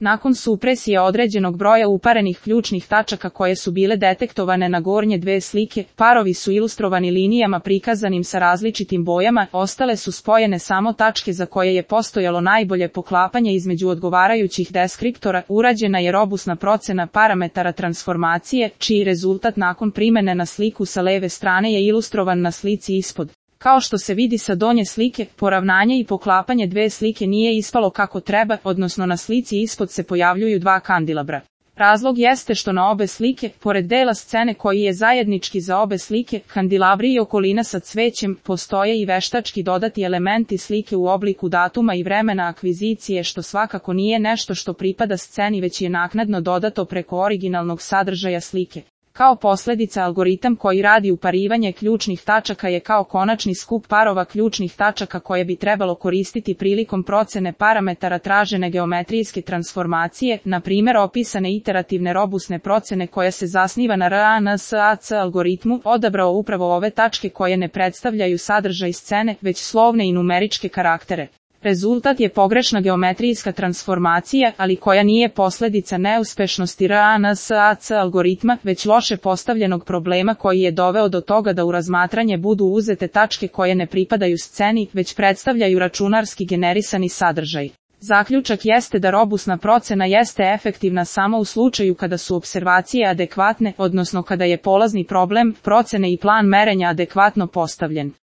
Nakon supresije određenog broja uparenih ključnih tačaka koje su bile detektovane na gornje dve slike, parovi su ilustrovani linijama prikazanim sa različitim bojama, ostale su spojene samo tačke za koje je postojalo najbolje poklapanje između odgovarajućih deskriptora, urađena je robusna procena parametara transformacije, čiji rezultat nakon primene na sliku sa leve strane je ilustrovan na slici ispod. Kao što se vidi sa donje slike, poravnanje i poklapanje dve slike nije ispalo kako treba, odnosno na slici ispod se pojavljuju dva kandelabra. Razlog jeste što na obe slike, pored dela scene koji je zajednički za obe slike, kandelabri i okolina sa cvećem, postoje i veštački dodati elementi slike u obliku datuma i vremena akvizicije, što svakako nije nešto što pripada sceni, već je naknadno dodato preko originalnog sadržaja slike. Kao posljedica, algoritam koji radi uparivanje ključnih tačaka je kao konačni skup parova ključnih tačaka koje bi trebalo koristiti prilikom procene parametara tražene geometrijske transformacije, na primjer opisane iterativne robusne procene koja se zasniva na RANSAC algoritmu, odabrao upravo ove tačke koje ne predstavljaju sadržaj scene, već slovne i numeričke karaktere. Rezultat je pogrešna geometrijska transformacija, ali koja nije posljedica neuspešnosti RANSAC algoritma, već loše postavljenog problema koji je doveo do toga da u razmatranje budu uzete tačke koje ne pripadaju sceni, već predstavljaju računarski generisani sadržaj. Zaključak jeste da robusna procena jeste efektivna samo u slučaju kada su opservacije adekvatne, odnosno kada je polazni problem procene i plan merenja adekvatno postavljen.